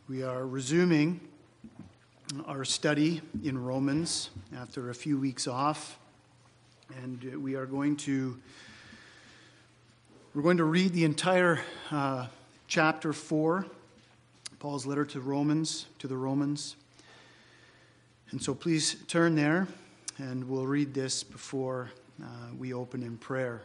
We are resuming our study in Romans after a few weeks off, and we're going to read the entire chapter 4, Paul's letter to the Romans. And so please turn there, and we'll read this before we open in prayer.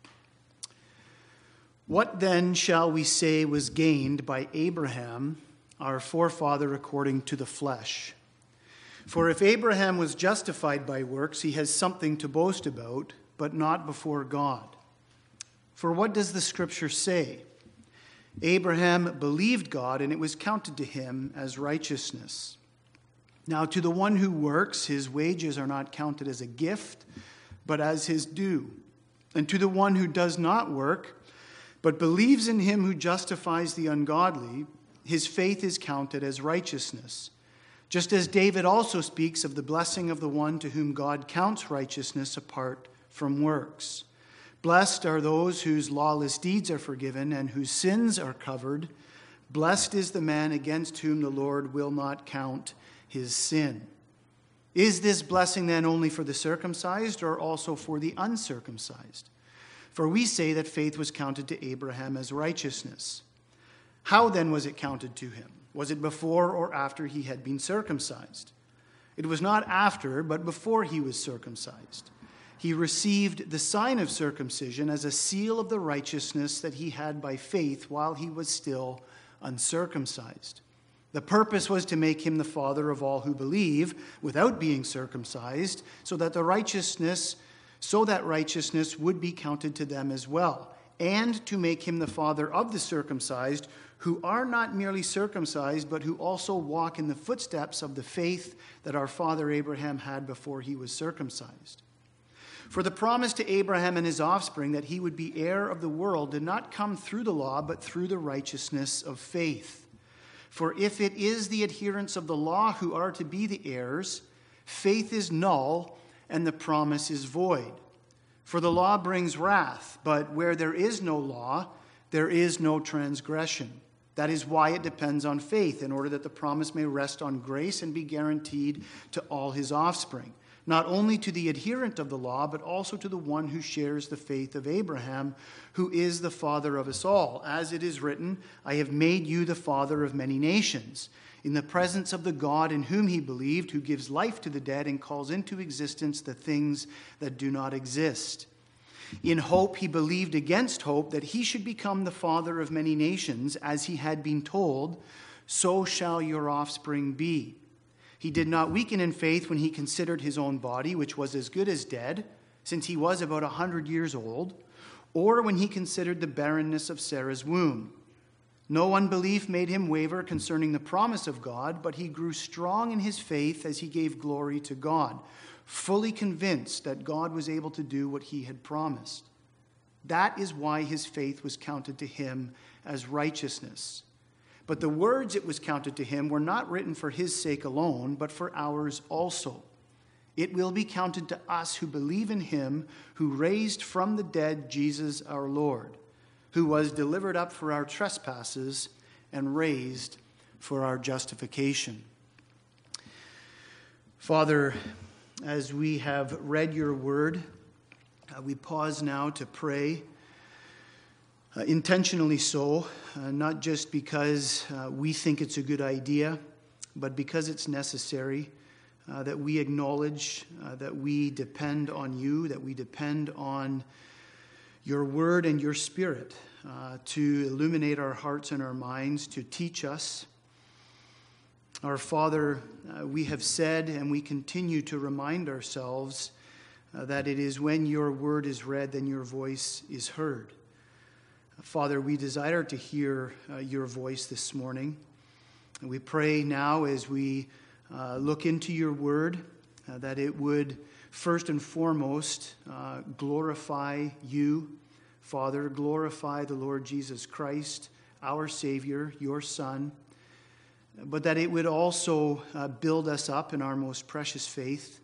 What then shall we say was gained by Abraham, our forefather according to the flesh? For if Abraham was justified by works, he has something to boast about, but not before God. For what does the Scripture say? Abraham believed God, and it was counted to him as righteousness. Now to the one who works, his wages are not counted as a gift, but as his due. And to the one who does not work, but believes in him who justifies the ungodly, his faith is counted as righteousness. Just as David also speaks of the blessing of the one to whom God counts righteousness apart from works. Blessed are those whose lawless deeds are forgiven and whose sins are covered. Blessed is the man against whom the Lord will not count his sin. Is this blessing then only for the circumcised or also for the uncircumcised? For we say that faith was counted to Abraham as righteousness. How then was it counted to him? Was it before or after he had been circumcised? It was not after, but before he was circumcised. He received the sign of circumcision as a seal of the righteousness that he had by faith while he was still uncircumcised. The purpose was to make him the father of all who believe without being circumcised, so that righteousness would be counted to them as well, and to make him the father of the circumcised, who are not merely circumcised, but who also walk in the footsteps of the faith that our father Abraham had before he was circumcised. For the promise to Abraham and his offspring that he would be heir of the world did not come through the law, but through the righteousness of faith. For if it is the adherents of the law who are to be the heirs, faith is null and the promise is void. For the law brings wrath, but where there is no law, there is no transgression. That is why it depends on faith, in order that the promise may rest on grace and be guaranteed to all his offspring, not only to the adherent of the law, but also to the one who shares the faith of Abraham, who is the father of us all. As it is written, I have made you the father of many nations, in the presence of the God in whom he believed, who gives life to the dead and calls into existence the things that do not exist. In hope he believed against hope that he should become the father of many nations, as he had been told, so shall your offspring be. He did not weaken in faith when he considered his own body, which was as good as dead, since he was about 100 years old, or when he considered the barrenness of Sarah's womb. No unbelief made him waver concerning the promise of God, but he grew strong in his faith as he gave glory to God, fully convinced that God was able to do what he had promised. That is why his faith was counted to him as righteousness. But the words it was counted to him were not written for his sake alone, but for ours also. It will be counted to us who believe in him who raised from the dead Jesus our Lord, who was delivered up for our trespasses and raised for our justification. Father, as we have read your word, we pause now to pray, intentionally so, not just because we think it's a good idea, but because it's necessary, that we acknowledge that we depend on you, that we depend on your word and your spirit to illuminate our hearts and our minds, to teach us. Our Father, we have said and we continue to remind ourselves that it is when your word is read, then your voice is heard. Father, we desire to hear your voice this morning. And we pray now as we look into your word that it would first and foremost glorify you, Father, glorify the Lord Jesus Christ, our Savior, your Son, but that it would also build us up in our most precious faith.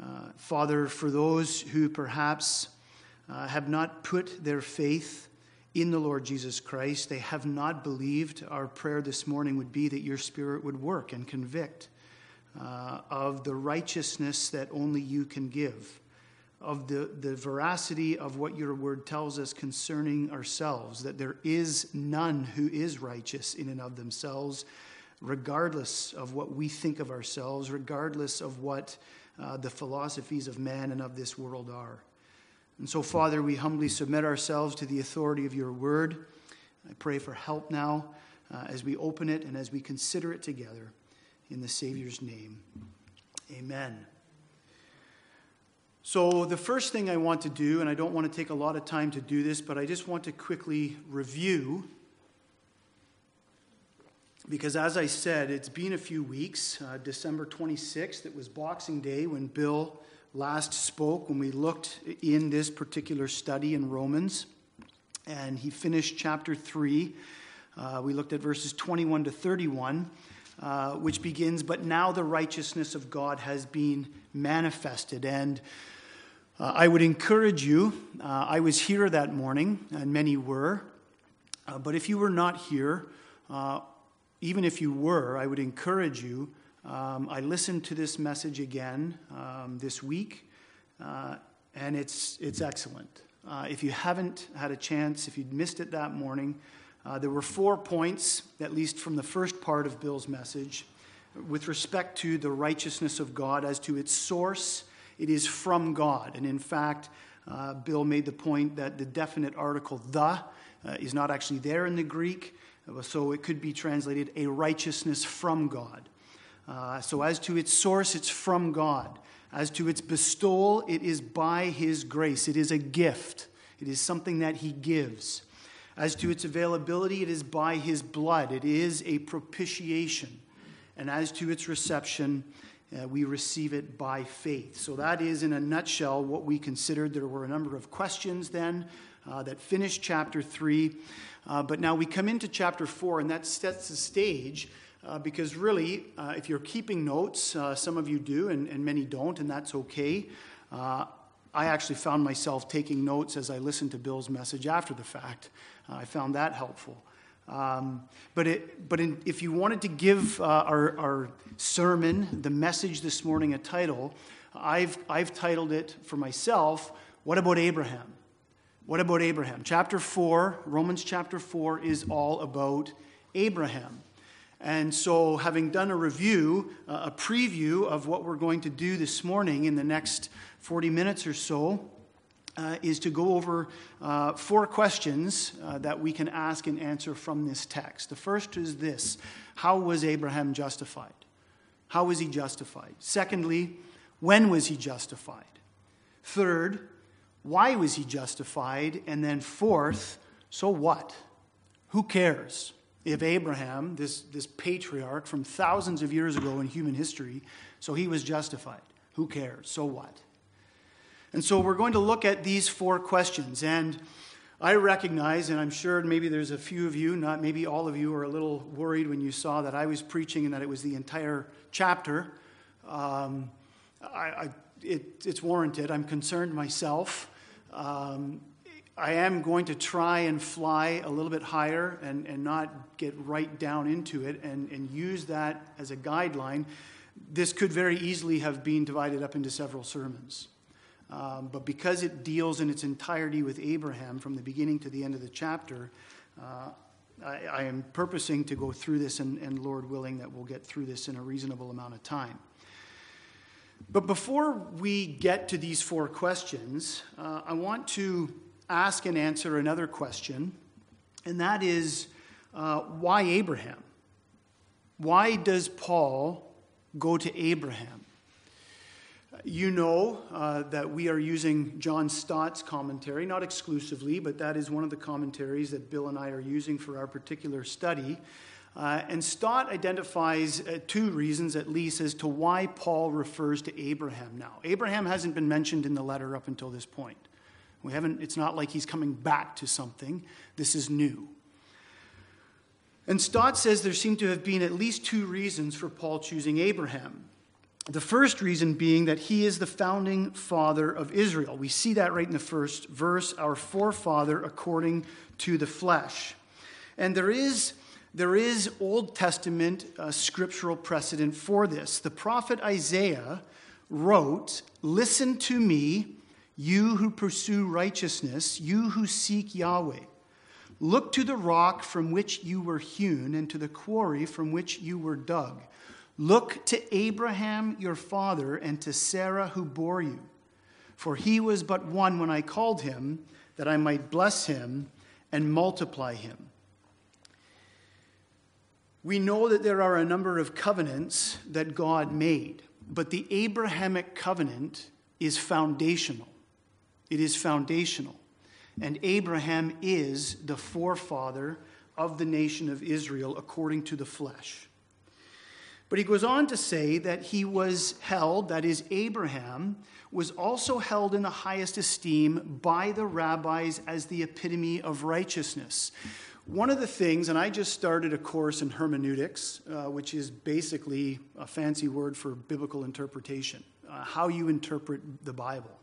Father, for those who perhaps have not put their faith in the Lord Jesus Christ. They have not believed. Our prayer this morning would be that your Spirit would work and convict of the righteousness that only you can give, of the veracity of what your word tells us concerning ourselves, that there is none who is righteous in and of themselves, regardless of what we think of ourselves, regardless of what the philosophies of man and of this world are. And so, Father, we humbly submit ourselves to the authority of your word. I pray for help now as we open it and as we consider it together. In the Savior's name, amen. So the first thing I want to do, and I don't want to take a lot of time to do this, but I just want to quickly review, because as I said, it's been a few weeks. December 26th, it was Boxing Day when Bill last spoke, when we looked in this particular study in Romans, and he finished chapter 3. We looked at verses 21 to 31. Which begins, but now the righteousness of God has been manifested. And I would encourage you, I was here that morning, and many were, but if you were not here, even if you were, I would encourage you. I listened to this message again this week, and it's excellent. If you haven't had a chance, if you'd missed it that morning, there were 4 points, at least from the first part of Bill's message, with respect to the righteousness of God. As to its source, it is from God. And in fact, Bill made the point that the definite article, the, is not actually there in the Greek, so it could be translated a righteousness from God. So as to its source, it's from God. As to its bestowal, it is by his grace. It is a gift. It is something that he gives. As to its availability, it is by his blood. It is a propitiation. And as to its reception, we receive it by faith. So that is, in a nutshell, what we considered. There were a number of questions then that finished chapter 3. But now we come into chapter 4, and that sets the stage because really, if you're keeping notes, some of you do and many don't, and that's okay. I actually found myself taking notes as I listened to Bill's message after the fact. I found that helpful. If you wanted to give our sermon, the message this morning, a title, I've titled it for myself, What About Abraham? What about Abraham? Chapter 4, Romans chapter 4, is all about Abraham. And so, having done a review, a preview of what we're going to do this morning in the next 40 minutes or so, is to go over 4 questions that we can ask and answer from this text. The first is this: how was Abraham justified? How was he justified? Secondly, when was he justified? Third, why was he justified? And then fourth, so what? Who cares if Abraham, this patriarch from thousands of years ago in human history, so he was justified? Who cares? So what? And so we're going to look at these 4 questions. And I recognize, and I'm sure maybe there's a few of you, not maybe all of you, are a little worried when you saw that I was preaching and that it was the entire chapter. It's warranted. I'm concerned myself. I am going to try and fly a little bit higher and not get right down into it and use that as a guideline. This could very easily have been divided up into several sermons. But because it deals in its entirety with Abraham from the beginning to the end of the chapter, I am purposing to go through this, and Lord willing that we'll get through this in a reasonable amount of time. But before we get to these 4 questions, I want to ask and answer another question, and that is, why Abraham? Why does Paul go to Abraham? You know that we are using John Stott's commentary, not exclusively, but that is one of the commentaries that Bill and I are using for our particular study. And Stott identifies 2 reasons, at least, as to why Paul refers to Abraham now. Abraham hasn't been mentioned in the letter up until this point. It's not like he's coming back to something. This is new. And Stott says there seem to have been at least 2 reasons for Paul choosing Abraham. The first reason being that he is the founding father of Israel. We see that right in the first verse, our forefather according to the flesh. And there is Old Testament scriptural precedent for this. The prophet Isaiah wrote, "Listen to me, you who pursue righteousness, you who seek Yahweh. Look to the rock from which you were hewn and to the quarry from which you were dug. Look to Abraham your father and to Sarah who bore you. For he was but one when I called him, that I might bless him and multiply him." We know that there are a number of covenants that God made, but the Abrahamic covenant is foundational. It is foundational. And Abraham is the forefather of the nation of Israel according to the flesh. But he goes on to say that he was held, that is, Abraham was also held in the highest esteem by the rabbis as the epitome of righteousness. One of the things, and I just started a course in hermeneutics, which is basically a fancy word for biblical interpretation, how you interpret the Bible.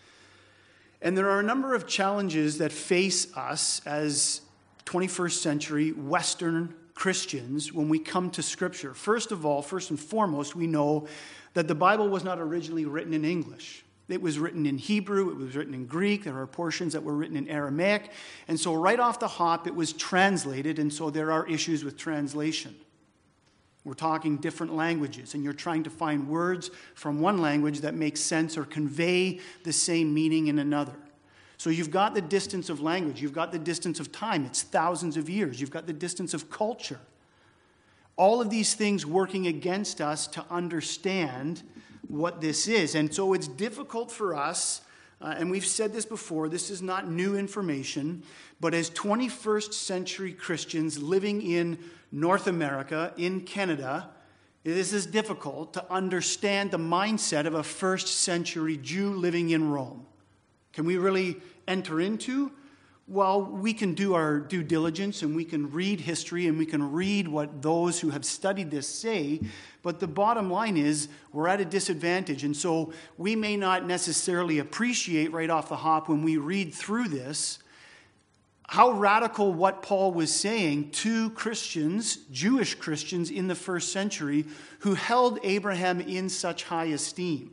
And there are a number of challenges that face us as 21st century Western Christians when we come to Scripture. First of all, first and foremost, we know that the Bible was not originally written in English. It was written in Hebrew, it was written in Greek, there are portions that were written in Aramaic, and so right off the hop it was translated, and so there are issues with translation. We're talking different languages, and you're trying to find words from one language that make sense or convey the same meaning in another. So you've got the distance of language, you've got the distance of time, it's thousands of years, you've got the distance of culture. All of these things working against us to understand what this is. And so it's difficult for us, and we've said this before, this is not new information, but as 21st century Christians living in North America, in Canada, this is difficult to understand the mindset of a first century Jew living in Rome. Can we really enter into? Well, we can do our due diligence and we can read history and we can read what those who have studied this say, but the bottom line is we're at a disadvantage, and so we may not necessarily appreciate right off the hop when we read through this how radical what Paul was saying to Christians, Jewish Christians in the first century who held Abraham in such high esteem.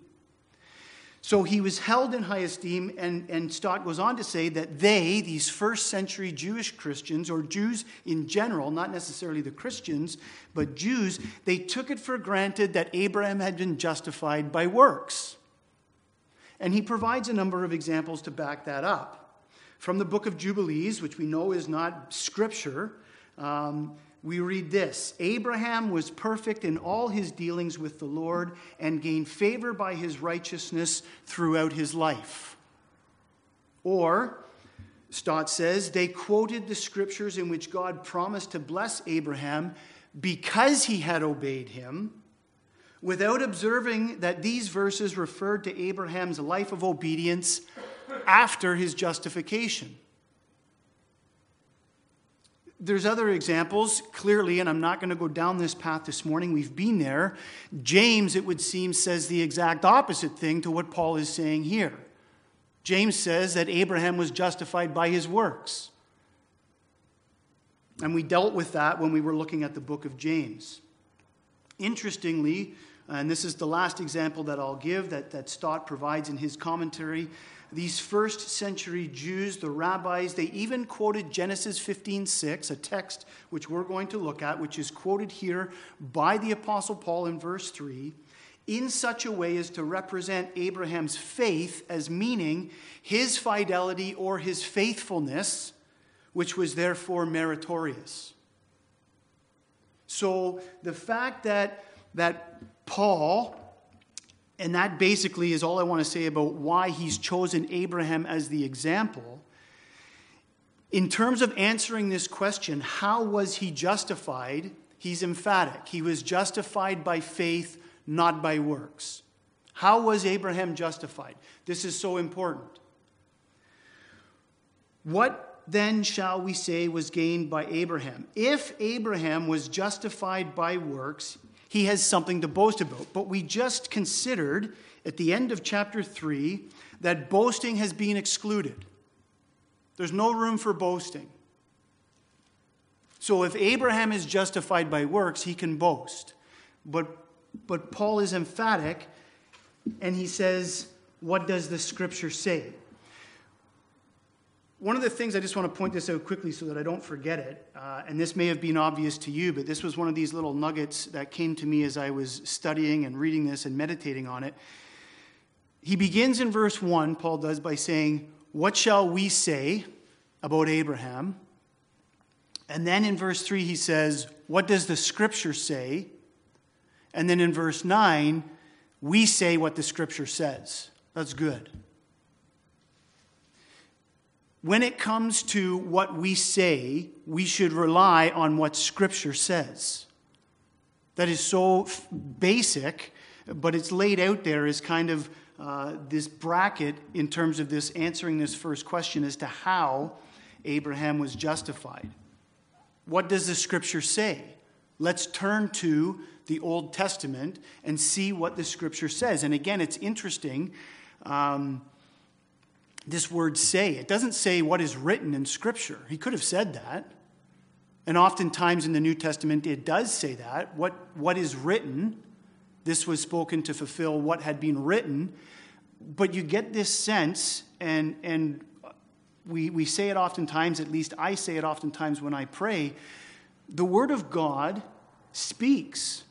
So he was held in high esteem, and Stott goes on to say that they, these first century Jewish Christians, or Jews in general, not necessarily the Christians, but Jews, they took it for granted that Abraham had been justified by works. And he provides a number of examples to back that up. From the book of Jubilees, which we know is not scripture, we read this: Abraham was perfect in all his dealings with the Lord and gained favor by his righteousness throughout his life. Or, Stott says, they quoted the scriptures in which God promised to bless Abraham because he had obeyed him, without observing that these verses referred to Abraham's life of obedience after his justification. There's other examples, clearly, and I'm not going to go down this path this morning. We've been there. James, it would seem, says the exact opposite thing to what Paul is saying here. James says that Abraham was justified by his works. And we dealt with that when we were looking at the book of James. Interestingly, and this is the last example that I'll give that Stott provides in his commentary, these first century Jews, the rabbis, they even quoted Genesis 15:6, a text which we're going to look at, which is quoted here by the Apostle Paul in verse 3, in such a way as to represent Abraham's faith as meaning his fidelity or his faithfulness, which was therefore meritorious. So the fact that Paul, and that basically is all I want to say about why he's chosen Abraham as the example. In terms of answering this question, how was he justified? He's emphatic. He was justified by faith, not by works. How was Abraham justified? This is so important. What then shall we say was gained by Abraham? If Abraham was justified by works, he has something to boast about. But we just considered at the end of chapter 3 that boasting has been excluded. There's no room for boasting. So if Abraham is justified by works, he can boast. But Paul is emphatic, and he says, what does the Scripture say? One of the things, I just want to point this out quickly so that I don't forget it, and this may have been obvious to you, but this was one of these little nuggets that came to me as I was studying and reading this and meditating on it. He begins in verse 1, Paul does, by saying, what shall we say about Abraham? And then in verse 3 he says, what does the Scripture say? And then in verse 9, we say what the Scripture says. That's good. When it comes to what we say, we should rely on what Scripture says. That is so basic, but it's laid out there as kind of this bracket in terms of this answering this first question as to how Abraham was justified. What does the Scripture say? Let's turn to the Old Testament and see what the Scripture says. And again, it's interesting, this word say. It doesn't say what is written in Scripture. He could have said that. And oftentimes in the New Testament, it does say that. What is written, this was spoken to fulfill what had been written. But you get this sense, and we say it oftentimes, at least I say it oftentimes when I pray, the Word of God speaks.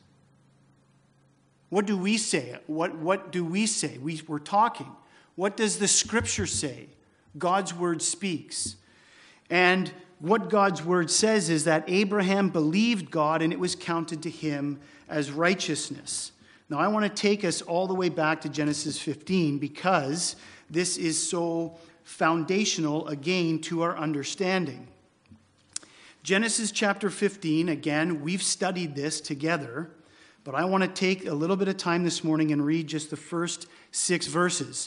What do we say? What do we say? We're talking. What does the Scripture say? God's Word speaks. And what God's Word says is that Abraham believed God and it was counted to him as righteousness. Now I want to take us all the way back to Genesis 15 because this is so foundational again to our understanding. Genesis chapter 15, again, we've studied this together, but I want to take a little bit of time this morning and read just the first 6 verses.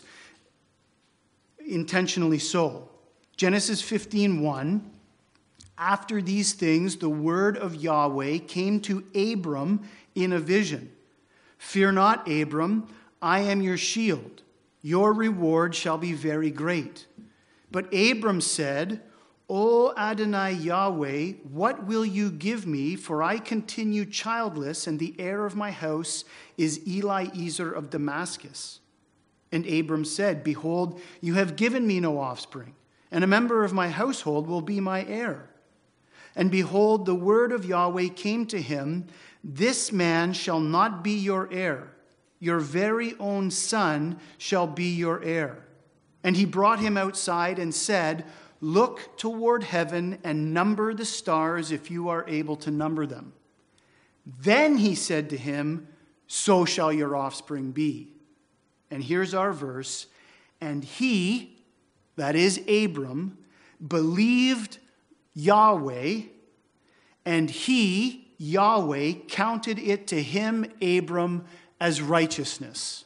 Intentionally so. Genesis 15:1. After these things, the word of Yahweh came to Abram in a vision. Fear not, Abram, I am your shield. Your reward shall be very great. But Abram said, O Adonai Yahweh, what will you give me? For I continue childless, and the heir of my house is Eliezer of Damascus. And Abram said, Behold, you have given me no offspring, and a member of my household will be my heir. And behold, the word of Yahweh came to him, This man shall not be your heir. Your very own son shall be your heir. And he brought him outside and said, Look toward heaven and number the stars if you are able to number them. Then he said to him, So shall your offspring be. And here's our verse. And he, that is Abram, believed Yahweh, and he, Yahweh, counted it to him, Abram, as righteousness.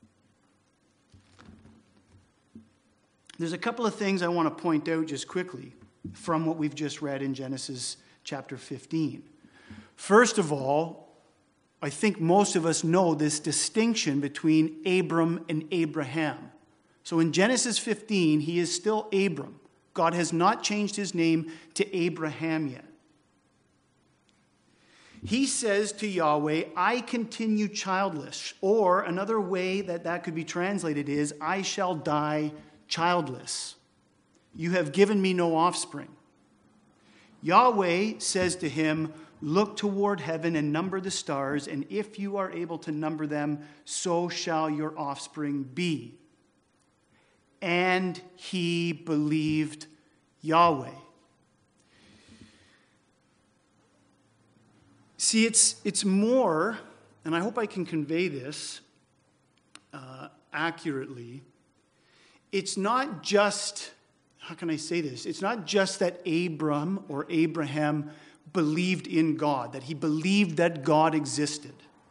There's a couple of things I want to point out just quickly from what we've just read in Genesis chapter 15. First of all, I think most of us know this distinction between Abram and Abraham. So in Genesis 15, he is still Abram. God has not changed his name to Abraham yet. He says to Yahweh, I continue childless. Or another way that could be translated is, I shall die childless. You have given me no offspring. Yahweh says to him, Look toward heaven and number the stars, and if you are able to number them, so shall your offspring be. And he believed Yahweh. See, it's more, and I hope I can convey this accurately. It's not just, how can I say this? It's not just that Abram or Abraham believed in God, that he believed that God existed.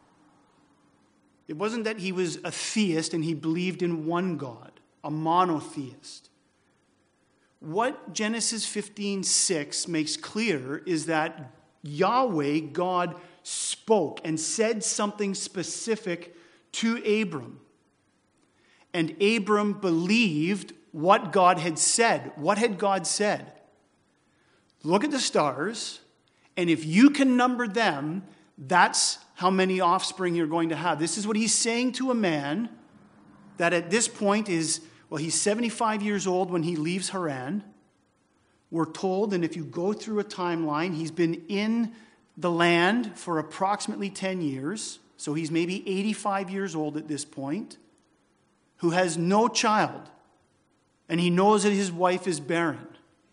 It wasn't that he was a theist and he believed in one God, a monotheist. What Genesis 15:6 makes clear is that Yahweh, God, spoke and said something specific to Abram. And Abram believed what God had said. What had God said? Look at the stars, and if you can number them, that's how many offspring you're going to have. This is what he's saying to a man that at this point is, well, he's 75 years old when he leaves Haran. We're told, and if you go through a timeline, he's been in the land for approximately 10 years. So he's maybe 85 years old at this point, who has no child. And he knows that his wife is barren.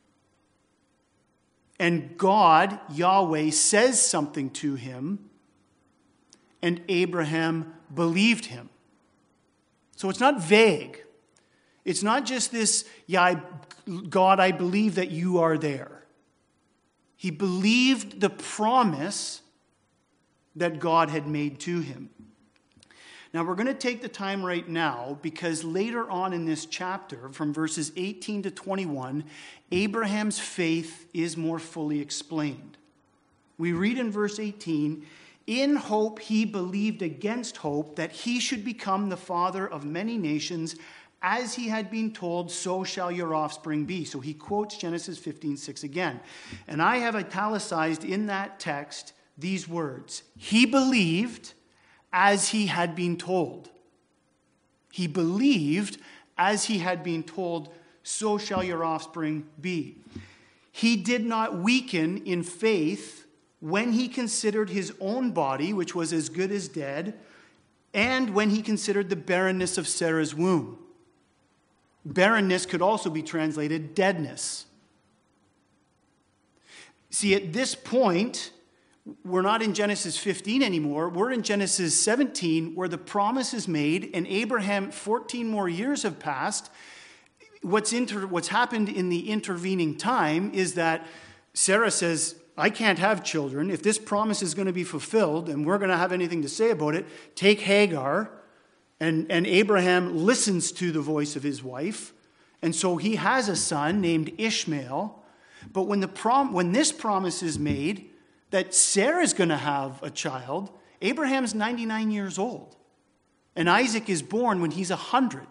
And God, Yahweh, says something to him, and Abraham believed him. So it's not vague. It's not just this, God, I believe that you are there. He believed the promise that God had made to him. Now, we're going to take the time right now because later on in this chapter, from verses 18 to 21, Abraham's faith is more fully explained. We read in verse 18, in hope he believed against hope that he should become the father of many nations, as he had been told, so shall your offspring be. So he quotes Genesis 15:6 again. And I have italicized in that text these words. He believed as he had been told. He believed as he had been told, so shall your offspring be. He did not weaken in faith when he considered his own body, which was as good as dead, and when he considered the barrenness of Sarah's womb. Barrenness could also be translated deadness. See, at this point, we're not in Genesis 15 anymore. We're in Genesis 17, where the promise is made, and Abraham, 14 more years have passed. What's happened in the intervening time is that Sarah says, I can't have children. If this promise is going to be fulfilled and we're going to have anything to say about it, take Hagar. And Abraham listens to the voice of his wife. And so he has a son named Ishmael. But when this promise is made that Sarah's going to have a child, Abraham's 99 years old. And Isaac is born when he's 100.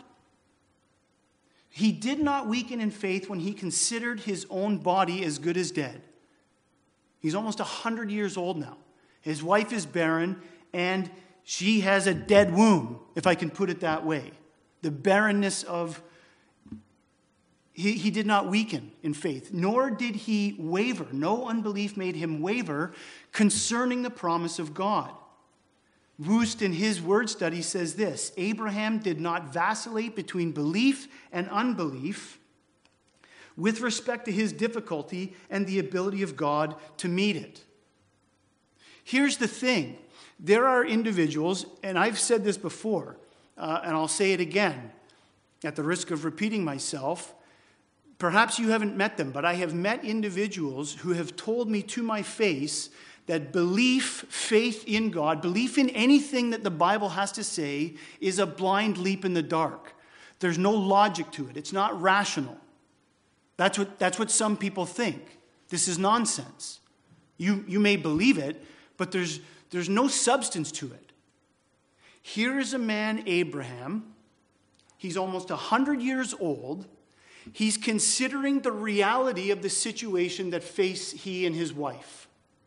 He did not weaken in faith when he considered his own body as good as dead. He's almost 100 years old now. His wife is barren, and she has a dead womb, if I can put it that way. The barrenness of... He did not weaken in faith, nor did he waver. No unbelief made him waver concerning the promise of God. Woost, in his word study, says this: Abraham did not vacillate between belief and unbelief with respect to his difficulty and the ability of God to meet it. Here's the thing. There are individuals, and I've said this before, and I'll say it again, at the risk of repeating myself. Perhaps you haven't met them, but I have met individuals who have told me to my face that belief, faith in God, belief in anything that the Bible has to say is a blind leap in the dark. There's no logic to it. It's not rational. That's what some people think. This is nonsense. You may believe it, but there's no substance to it. Here is a man, Abraham. He's almost 100 years old. He's considering the reality of the situation that face he and his wife.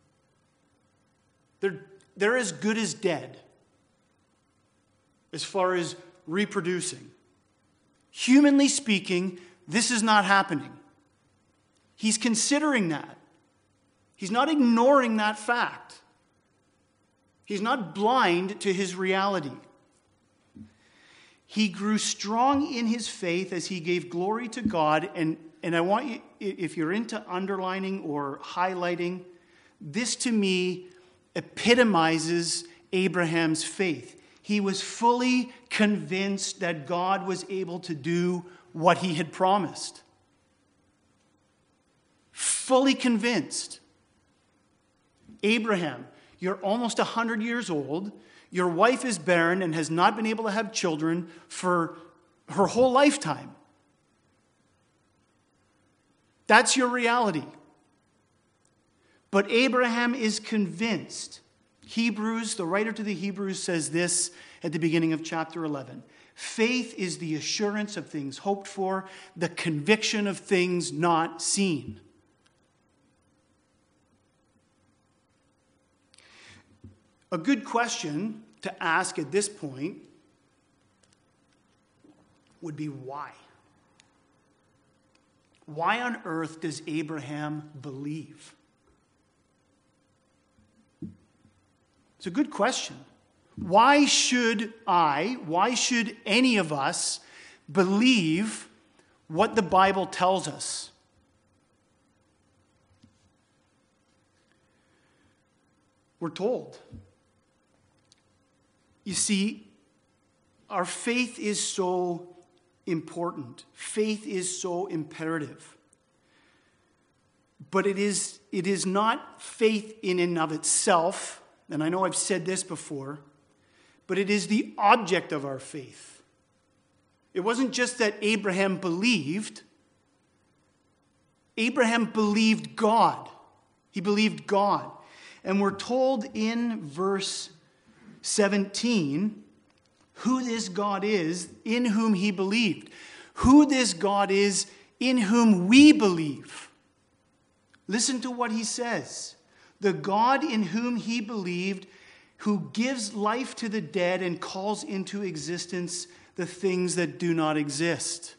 They're as good as dead as far as reproducing. Humanly speaking, this is not happening. He's considering that. He's not ignoring that fact. He's not blind to his reality. He grew strong in his faith as he gave glory to God. And I want you, if you're into underlining or highlighting, this to me epitomizes Abraham's faith. He was fully convinced that God was able to do what he had promised. Fully convinced. Abraham, you're almost 100 years old. Your wife is barren and has not been able to have children for her whole lifetime. That's your reality. But Abraham is convinced Hebrews, the writer to the Hebrews says this at the beginning of chapter 11. Faith is the assurance of things hoped for, the conviction of things not seen. A good question to ask at this point would be why? Why on earth does Abraham believe? It's a good question. Why should any of us believe what the Bible tells us? We're told. You see, our faith is so important. Faith is so imperative. But it is not faith in and of itself, and I know I've said this before, but it is the object of our faith. It wasn't just that Abraham believed. Abraham believed God. He believed God. And we're told in verse 17 who this God is in whom he believed. Who this God is in whom we believe. Listen to what he says. The God in whom he believed, who gives life to the dead and calls into existence the things that do not exist.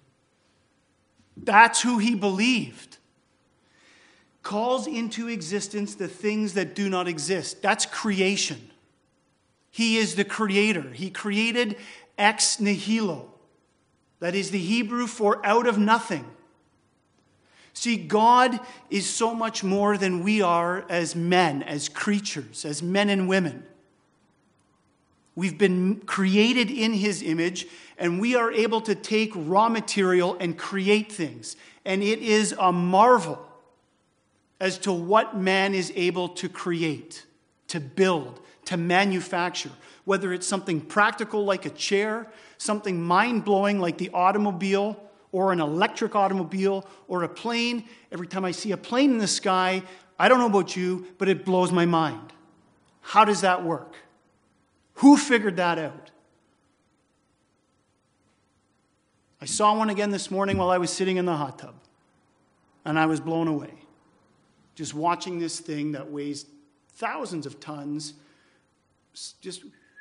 That's who he believed. Calls into existence the things that do not exist. That's creation. He is the creator. He created ex nihilo. That is the Hebrew for out of nothing. See, God is so much more than we are as men, as creatures, as men and women. We've been created in his image, and we are able to take raw material and create things. And it is a marvel as to what man is able to create, to build, to manufacture. Whether it's something practical like a chair, something mind-blowing like the automobile, or an electric automobile, or a plane. Every time I see a plane in the sky, I don't know about you, but it blows my mind. How does that work? Who figured that out? I saw one again this morning while I was sitting in the hot tub, and I was blown away. Just watching this thing that weighs thousands of tons, just...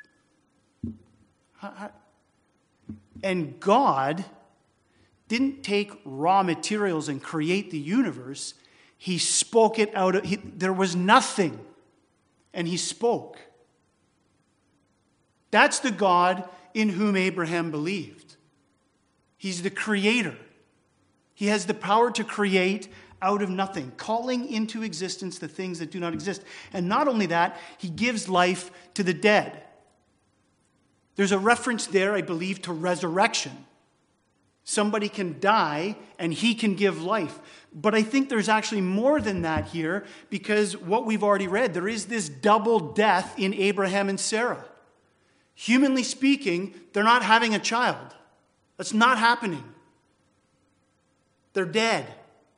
And God didn't take raw materials and create the universe. He spoke it out. There was nothing, and he spoke. That's the God in whom Abraham believed. He's the creator. He has the power to create out of nothing, calling into existence the things that do not exist. And not only that, he gives life to the dead. There's a reference there, I believe, to resurrection. Somebody can die and he can give life. But I think there's actually more than that here, because what we've already read, there is this double death in Abraham and Sarah. Humanly speaking, they're not having a child. That's not happening. They're dead.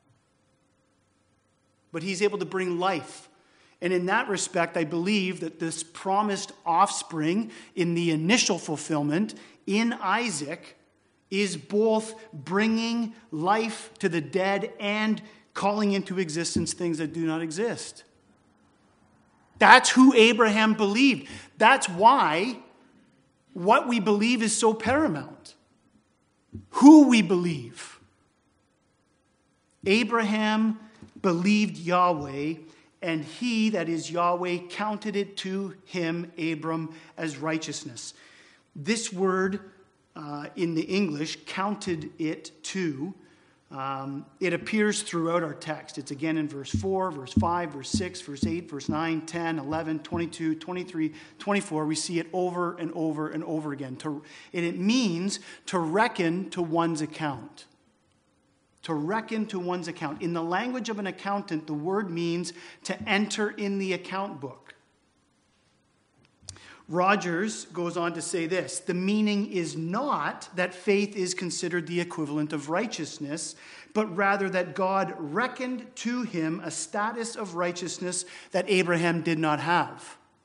But he's able to bring life. And in that respect, I believe that this promised offspring in the initial fulfillment in Isaac is both bringing life to the dead and calling into existence things that do not exist. That's who Abraham believed. That's why what we believe is so paramount. Who we believe. Abraham believed Yahweh, and he, that is Yahweh, counted it to him, Abram, as righteousness. This word in the English, counted it to, it appears throughout our text. It's again in verse 4, verse 5, verse 6, verse 8, verse 9, 10, 11, 22, 23, 24. We see it over and over and over again. And it means to reckon to one's account. To reckon to one's account. In the language of an accountant, the word means to enter in the account book. Rogers goes on to say this: the meaning is not that faith is considered the equivalent of righteousness, but rather that God reckoned to him a status of righteousness that Abraham did not have.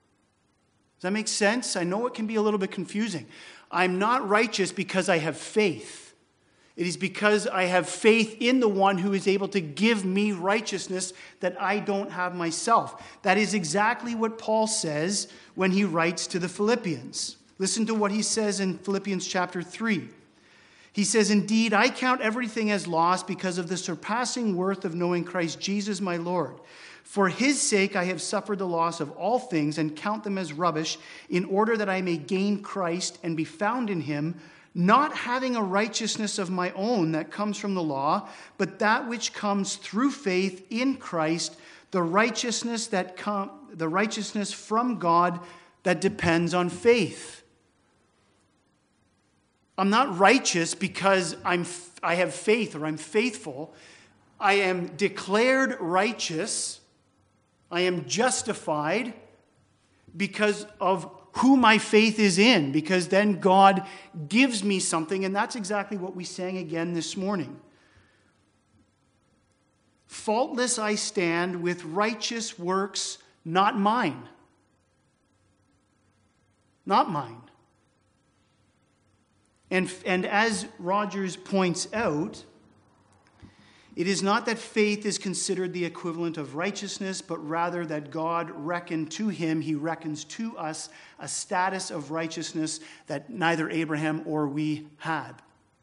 Does that make sense? I know it can be a little bit confusing. I'm not righteous because I have faith. It is because I have faith in the one who is able to give me righteousness that I don't have myself. That is exactly what Paul says when he writes to the Philippians. Listen to what he says in Philippians chapter 3. He says, "Indeed, I count everything as loss because of the surpassing worth of knowing Christ Jesus my Lord. For his sake I have suffered the loss of all things and count them as rubbish, in order that I may gain Christ and be found in him, not having a righteousness of my own that comes from the law, but that which comes through faith in Christ, the righteousness from God that depends on faith." I'm not righteous because I have faith or I'm faithful. I am declared righteous. I am justified because of who my faith is in, because then God gives me something, and that's exactly what we sang again this morning. Faultless I stand with righteous works, not mine. Not mine. And as Rogers points out, it is not that faith is considered the equivalent of righteousness, but rather that God reckoned to him, he reckons to us, a status of righteousness that neither Abraham or we had.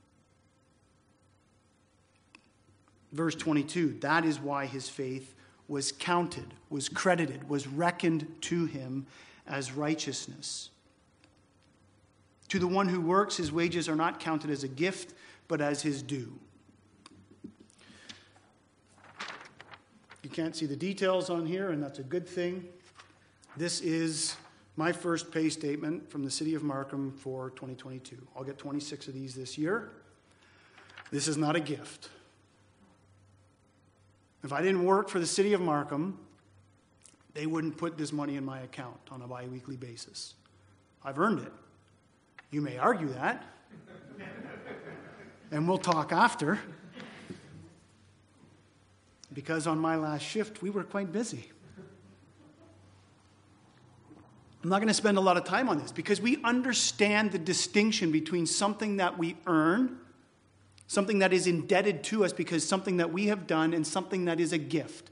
Verse 22, that is why his faith was counted, was credited, was reckoned to him as righteousness. To the one who works, his wages are not counted as a gift, but as his due. You can't see the details on here, and that's a good thing. This is my first pay statement from the City of Markham for 2022. I'll get 26 of these this year. This is not a gift. If I didn't work for the City of Markham, they wouldn't put this money in my account on a bi-weekly basis. I've earned it. You may argue that, and we'll talk after, because on my last shift, we were quite busy. I'm not going to spend a lot of time on this, because we understand the distinction between something that we earn, something that is indebted to us because something that we have done, and something that is a gift.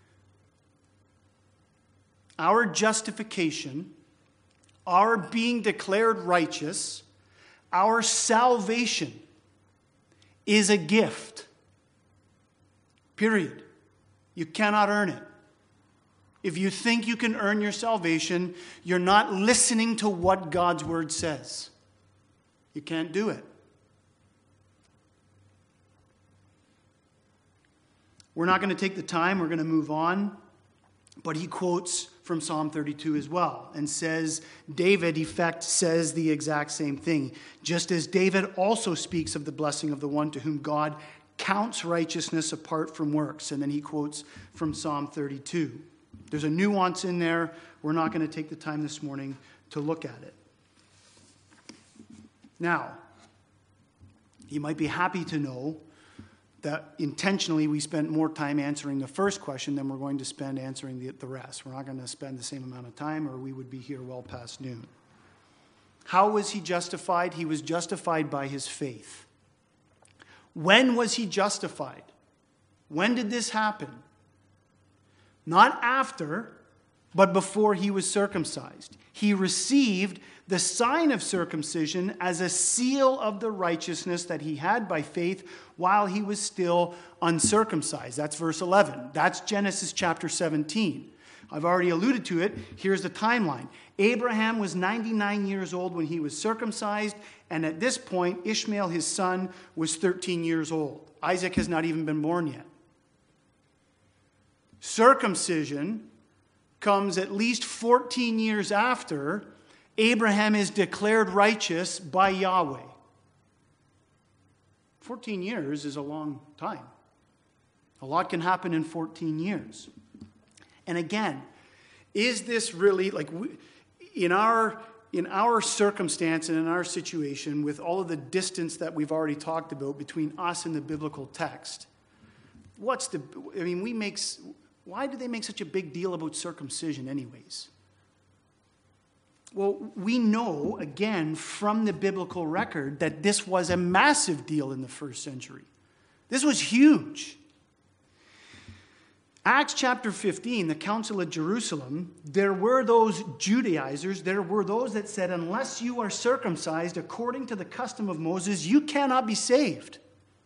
Our justification, our being declared righteous, our salvation is a gift. Period. You cannot earn it. If you think you can earn your salvation, you're not listening to what God's word says. You can't do it. We're not going to take the time. We're going to move on. But he quotes from Psalm 32 as well and says, David, in fact, says the exact same thing. Just as David also speaks of the blessing of the one to whom God counts righteousness apart from works. And then he quotes from Psalm 32. There's a nuance in there. We're not going to take the time this morning to look at it. Now, you might be happy to know that intentionally we spent more time answering the first question than we're going to spend answering the rest. We're not going to spend the same amount of time, or we would be here well past noon. How was he justified? He was justified by his faith. When was he justified? When did this happen? Not after, but before he was circumcised. He received the sign of circumcision as a seal of the righteousness that he had by faith while he was still uncircumcised. That's verse 11. That's Genesis chapter 17. I've already alluded to it. Here's the timeline. Abraham was 99 years old when he was circumcised, and at this point, Ishmael, his son, was 13 years old. Isaac has not even been born yet. Circumcision comes at least 14 years after Abraham is declared righteous by Yahweh. 14 years is a long time. A lot can happen in 14 years. And again, is this really, like, in our circumstance and in our situation, with all of the distance that we've already talked about between us and the biblical text, why do they make such a big deal about circumcision anyways? Well, we know, again, from the biblical record that this was a massive deal in the first century. This was huge. Acts chapter 15, the Council at Jerusalem, there were those Judaizers, there were those that said, unless you are circumcised according to the custom of Moses, you cannot be saved.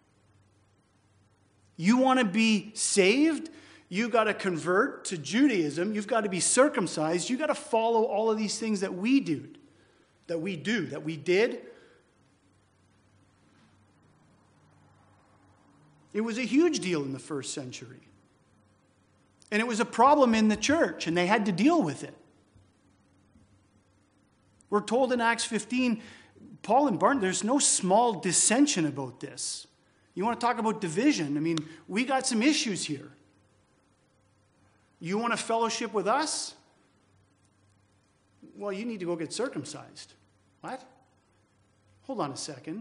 You want to be saved? You got to convert to Judaism. You've got to be circumcised. You got to follow all of these things that we did. It was a huge deal in the first century. And it was a problem in the church, and they had to deal with it. We're told in Acts 15, Paul and Barnabas, there's no small dissension about this. You want to talk about division? I mean, we got some issues here. You want to fellowship with us? Well, you need to go get circumcised. What? Hold on a second.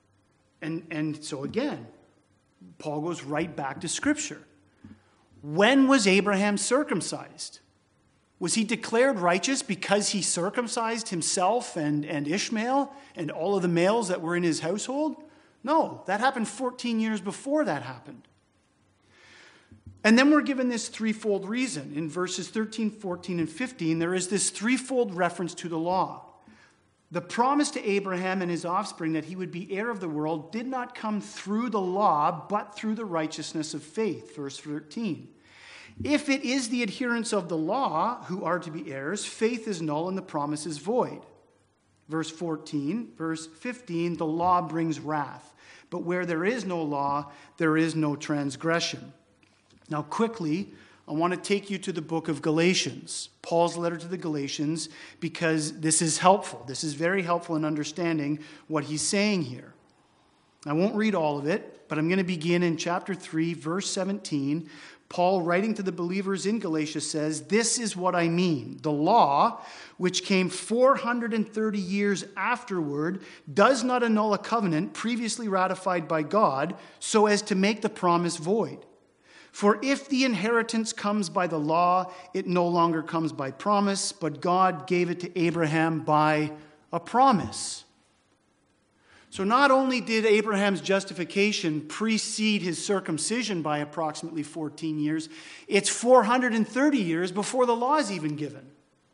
And so again, Paul goes right back to Scripture. When was Abraham circumcised? Was he declared righteous because he circumcised himself and Ishmael and all of the males that were in his household? No, that happened 14 years before that happened. And then we're given this threefold reason. In verses 13, 14, and 15, there is this threefold reference to the law. The promise to Abraham and his offspring that he would be heir of the world did not come through the law, but through the righteousness of faith. Verse 13. If it is the adherents of the law who are to be heirs, faith is null and the promise is void. Verse 14, verse 15, the law brings wrath. But where there is no law, there is no transgression. Now quickly, I want to take you to the book of Galatians, Paul's letter to the Galatians, because this is helpful. This is very helpful in understanding what he's saying here. I won't read all of it, but I'm going to begin in chapter 3, verse 17. Paul, writing to the believers in Galatia, says, "This is what I mean. The law, which came 430 years afterward, does not annul a covenant previously ratified by God so as to make the promise void. For if the inheritance comes by the law, it no longer comes by promise, but God gave it to Abraham by a promise." So not only did Abraham's justification precede his circumcision by approximately 14 years, it's 430 years before the law is even given.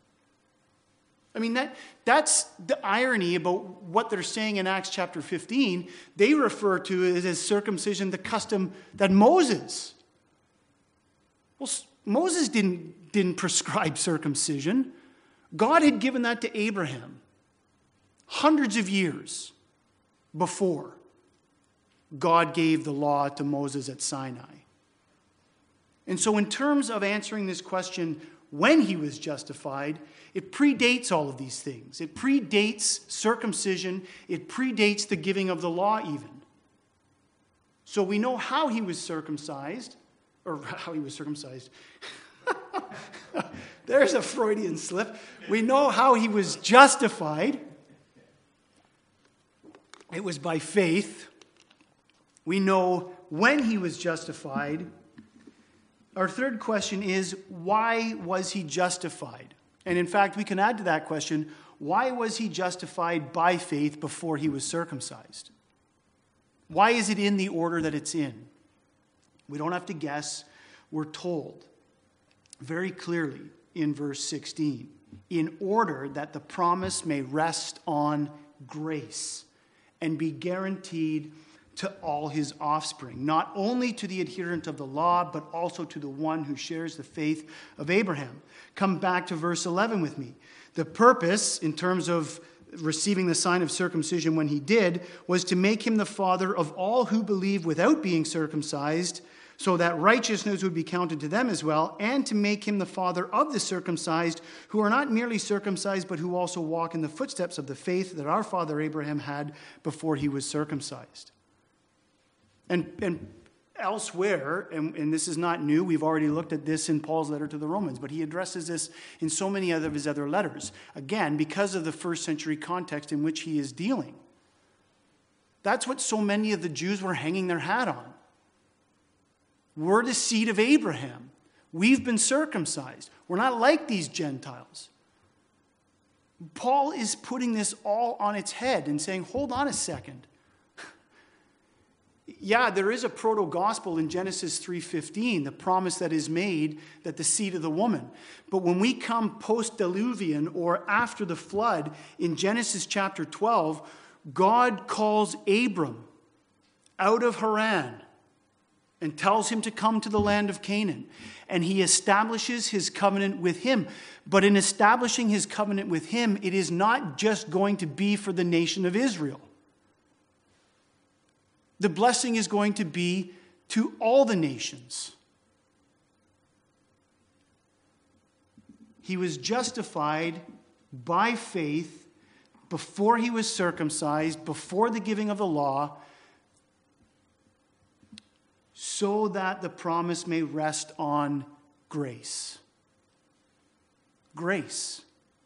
I mean, that's the irony about what they're saying in Acts chapter 15. They refer to it as circumcision, the custom that Moses. Well, Moses didn't prescribe circumcision. God had given that to Abraham hundreds of years before God gave the law to Moses at Sinai. And so in terms of answering this question, when he was justified, it predates all of these things. It predates circumcision. It predates the giving of the law even. So we know how he was circumcised, or how he was circumcised. There's a Freudian slip. We know how he was justified. It was by faith. We know when he was justified. Our third question is, why was he justified? And in fact, we can add to that question, why was he justified by faith before he was circumcised? Why is it in the order that it's in? We don't have to guess. We're told very clearly in verse 16, in order that the promise may rest on grace and be guaranteed to all his offspring, not only to the adherent of the law, but also to the one who shares the faith of Abraham. Come back to verse 11 with me. The purpose, in terms of receiving the sign of circumcision when he did, was to make him the father of all who believe without being circumcised, so that righteousness would be counted to them as well, and to make him the father of the circumcised, who are not merely circumcised, but who also walk in the footsteps of the faith that our father Abraham had before he was circumcised. And elsewhere, and this is not new, we've already looked at this in Paul's letter to the Romans, but he addresses this in so many of his other letters. Again, because of the first century context in which he is dealing. That's what so many of the Jews were hanging their hat on. We're the seed of Abraham. We've been circumcised. We're not like these Gentiles. Paul is putting this all on its head and saying, hold on a second. Yeah, there is a proto-gospel in Genesis 3:15, the promise that is made that the seed of the woman. But when we come post-diluvian or after the flood in Genesis chapter 12, God calls Abram out of Haran and tells him to come to the land of Canaan. And he establishes his covenant with him. But in establishing his covenant with him, it is not just going to be for the nation of Israel. The blessing is going to be to all the nations. He was justified by faith before he was circumcised, before the giving of the law, so that the promise may rest on grace. Grace.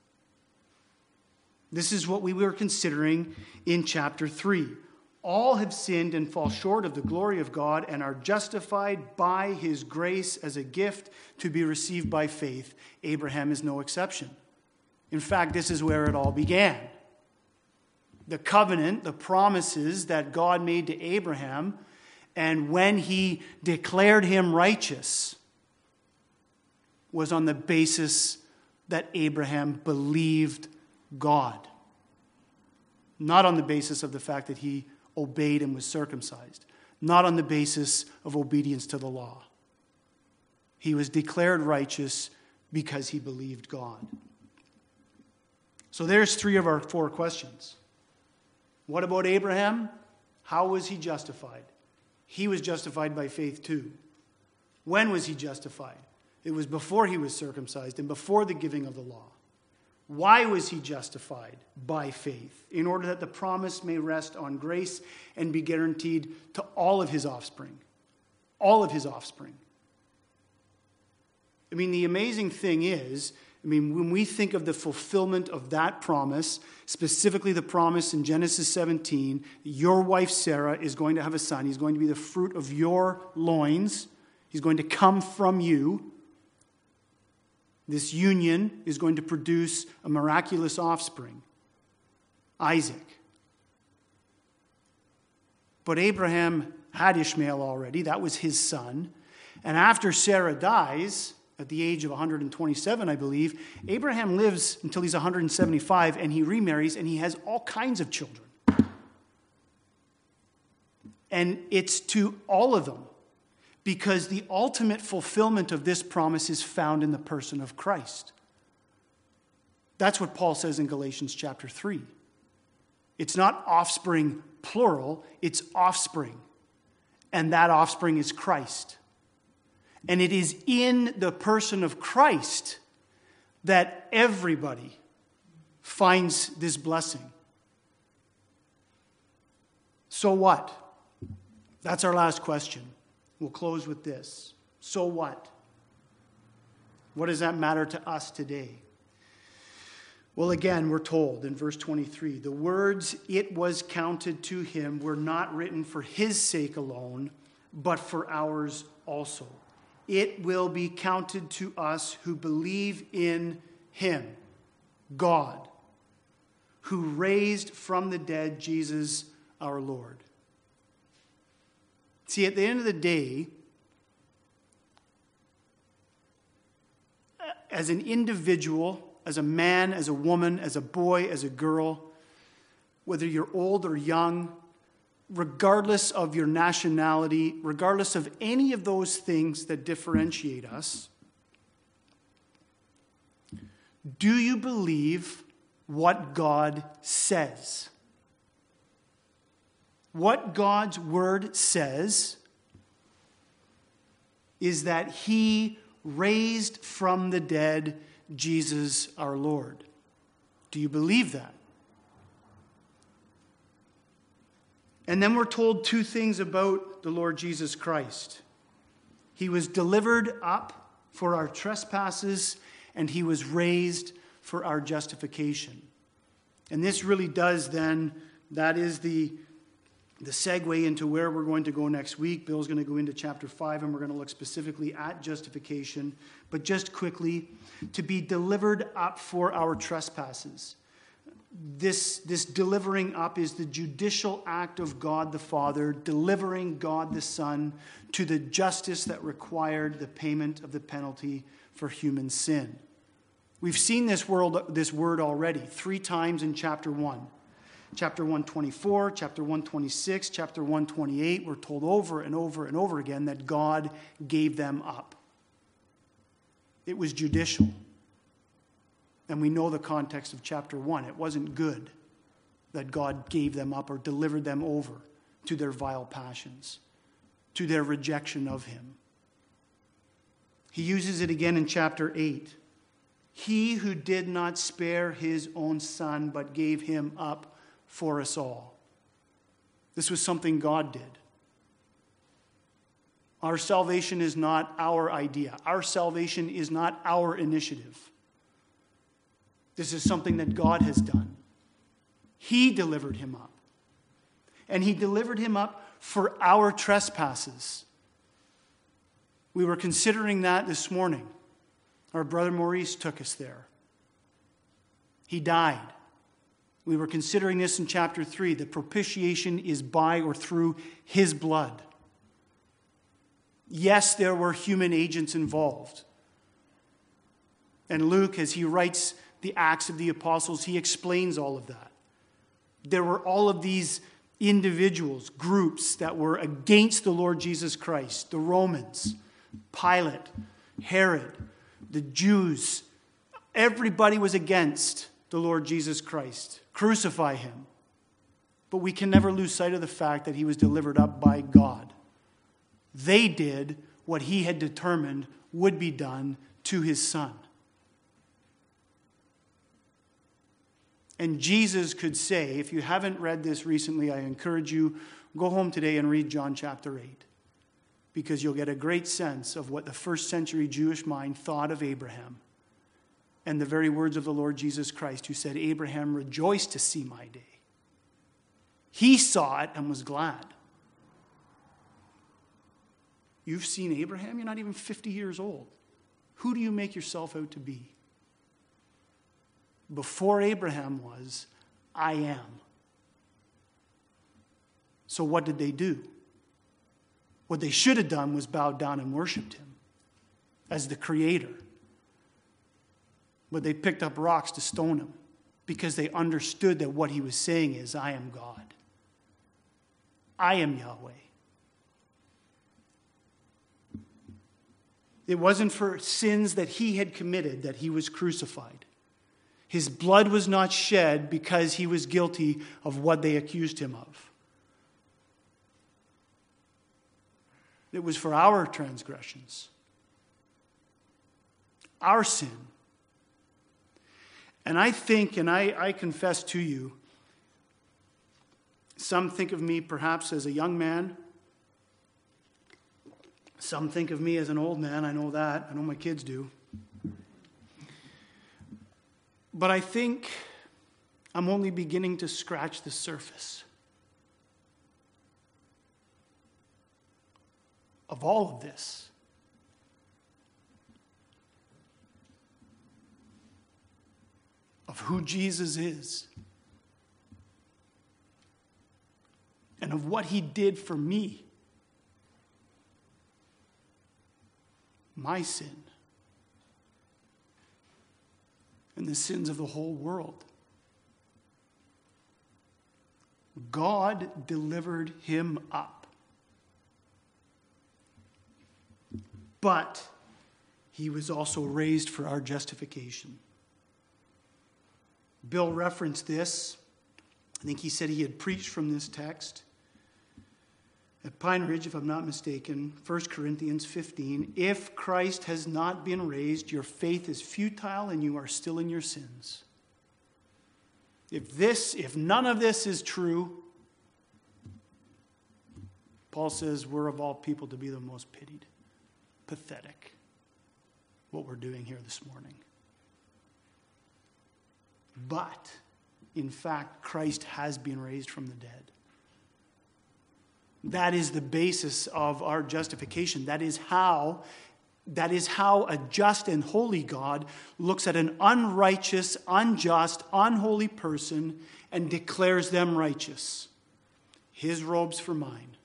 This is what we were considering in chapter 3. All have sinned and fall short of the glory of God and are justified by his grace as a gift to be received by faith. Abraham is no exception. In fact, this is where it all began. The covenant, the promises that God made to Abraham, and when he declared him righteous, was on the basis that Abraham believed God. Not on the basis of the fact that he obeyed and was circumcised. Not on the basis of obedience to the law. He was declared righteous because he believed God. So there's 3 of our 4 questions. What about Abraham? How was he justified? He was justified by faith too. When was he justified? It was before he was circumcised and before the giving of the law. Why was he justified? By faith, in order that the promise may rest on grace and be guaranteed to all of his offspring. All of his offspring. I mean, the amazing thing is, when we think of the fulfillment of that promise, specifically the promise in Genesis 17, your wife Sarah is going to have a son. He's going to be the fruit of your loins. He's going to come from you. This union is going to produce a miraculous offspring, Isaac. But Abraham had Ishmael already. That was his son. And after Sarah dies, at the age of 127, I believe, Abraham lives until he's 175, and he remarries, and he has all kinds of children. And it's to all of them. Because the ultimate fulfillment of this promise is found in the person of Christ. That's what Paul says in Galatians chapter 3. It's not offspring plural, it's offspring. And that offspring is Christ. And it is in the person of Christ that everybody finds this blessing. So what? That's our last question. We'll close with this. So what? What does that matter to us today? Well, again, we're told in verse 23, the words, "it was counted to him," were not written for his sake alone, but for ours also. It will be counted to us who believe in him, God, who raised from the dead Jesus our Lord. See, at the end of the day, as an individual, as a man, as a woman, as a boy, as a girl, whether you're old or young, regardless of your nationality, regardless of any of those things that differentiate us, do you believe what God says? What God's word says is that he raised from the dead Jesus our Lord. Do you believe that? And then we're told 2 things about the Lord Jesus Christ. He was delivered up for our trespasses, and he was raised for our justification. And this really does then, that is the segue into where we're going to go next week. Bill's going to go into chapter 5, and we're going to look specifically at justification. But just quickly, to be delivered up for our trespasses. This delivering up is the judicial act of God the Father, delivering God the Son to the justice that required the payment of the penalty for human sin. We've seen this word already 3 times in chapter 1. Chapter 124, chapter 126, chapter 128, we're told over and over and over again that God gave them up. It was judicial. And we know the context of chapter 1. It wasn't good that God gave them up or delivered them over to their vile passions, to their rejection of him. He uses it again in chapter 8. He who did not spare his own son, but gave him up for us all. This was something God did. Our salvation is not our idea. Our salvation is not our initiative. This is something that God has done. He delivered him up. And he delivered him up for our trespasses. We were considering that this morning. Our brother Maurice took us there. He died. We were considering this in chapter 3. The propitiation is by or through his blood. Yes, there were human agents involved. And Luke, as he writes the Acts of the Apostles, he explains all of that. There were all of these individuals, groups that were against the Lord Jesus Christ. The Romans, Pilate, Herod, the Jews. Everybody was against the Lord Jesus Christ. Crucify him. But we can never lose sight of the fact that he was delivered up by God. They did what he had determined would be done to his son. And Jesus could say, if you haven't read this recently, I encourage you, go home today and read John chapter 8. Because you'll get a great sense of what the first century Jewish mind thought of Abraham. And the very words of the Lord Jesus Christ, who said, Abraham rejoiced to see my day. He saw it and was glad. You've seen Abraham? You're not even 50 years old. Who do you make yourself out to be? Before Abraham was, I am. So what did they do? What they should have done was bowed down and worshiped him as the creator. But they picked up rocks to stone him because they understood that what he was saying is, I am God. I am Yahweh. It wasn't for sins that he had committed that he was crucified. His blood was not shed because he was guilty of what they accused him of. It was for our transgressions, our sin. And I think, and I confess to you, some think of me perhaps as a young man. Some think of me as an old man. I know that. I know my kids do. But I think I'm only beginning to scratch the surface of all of this. Of who Jesus is. And of what he did for me. My sin. And the sins of the whole world. God delivered him up. But he was also raised for our justification. Bill referenced this. I think he said he had preached from this text at Pine Ridge, if I'm not mistaken, 1 Corinthians 15. If Christ has not been raised, your faith is futile and you are still in your sins. If none of this is true, Paul says we're of all people to be the most pitied. Pathetic, what we're doing here this morning. But, in fact, Christ has been raised from the dead. That is the basis of our justification. That is how That is how a just and holy God looks at an unrighteous, unjust, unholy person and declares them righteous. His robes for mine.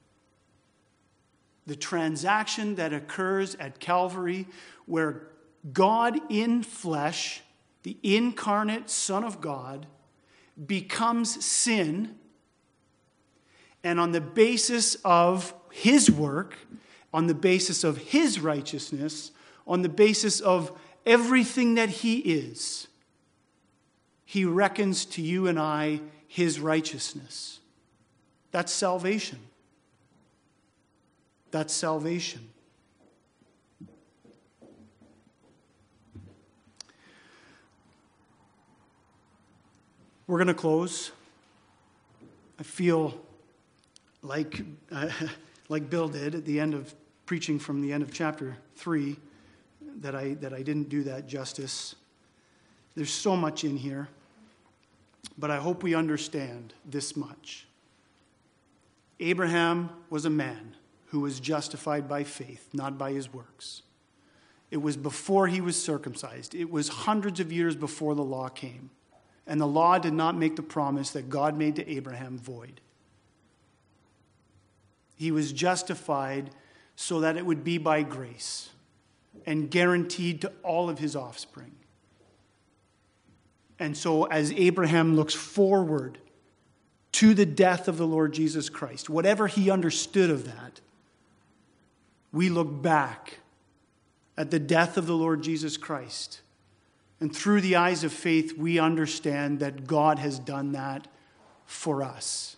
The transaction that occurs at Calvary, where God in flesh, the incarnate Son of God, becomes sin, and on the basis of his work, on the basis of his righteousness, on the basis of everything that he is, he reckons to you and I his righteousness. That's salvation. That's salvation. We're going to close. I feel like Bill did at the end of preaching from the end of chapter 3, that I didn't do that justice. There's so much in here, but I hope we understand this much. Abraham was a man who was justified by faith, not by his works. It was before he was circumcised. It was hundreds of years before the law came. And the law did not make the promise that God made to Abraham void. He was justified so that it would be by grace and guaranteed to all of his offspring. And so as Abraham looks forward to the death of the Lord Jesus Christ, whatever he understood of that, we look back at the death of the Lord Jesus Christ. And through the eyes of faith, we understand that God has done that for us.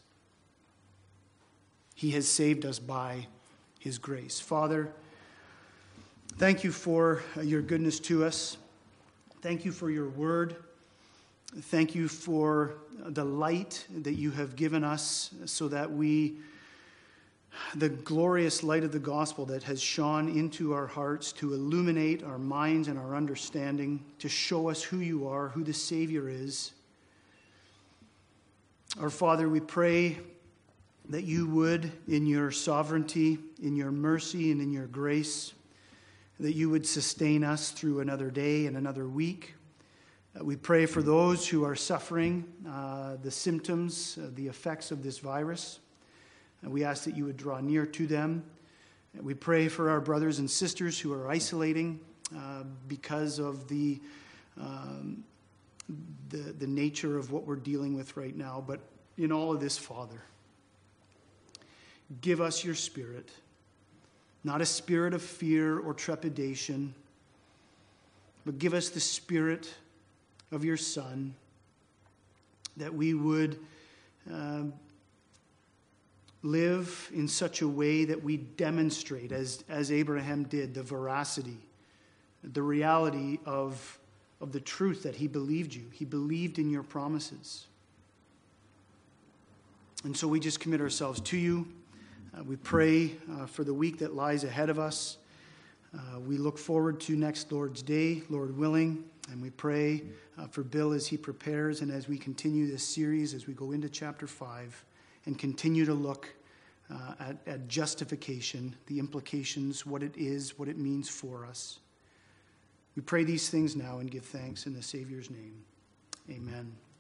He has saved us by his grace. Father, thank you for your goodness to us. Thank you for your word. Thank you for the light that you have given us so that the glorious light of the gospel that has shone into our hearts to illuminate our minds and our understanding, to show us who you are, who the Savior is. Our Father, we pray that you would, in your sovereignty, in your mercy, and in your grace, that you would sustain us through another day and another week. We pray for those who are suffering the symptoms, the effects of this virus. We ask that you would draw near to them. We pray for our brothers and sisters who are isolating because of the nature of what we're dealing with right now. But in all of this, Father, give us your Spirit, not a spirit of fear or trepidation, but give us the Spirit of your Son, that we would live in such a way that we demonstrate, as Abraham did, the veracity, the reality of the truth that he believed you. He believed in your promises. And so we just commit ourselves to you. We pray for the week that lies ahead of us. We look forward to next Lord's Day, Lord willing, and we pray for Bill as he prepares and as we continue this series, as we go into chapter 5 and continue to look at justification, the implications, what it is, what it means for us. We pray these things now and give thanks in the Savior's name. Amen.